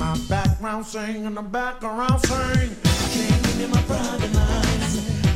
background sing, in the background sing. I can't give you my private lines.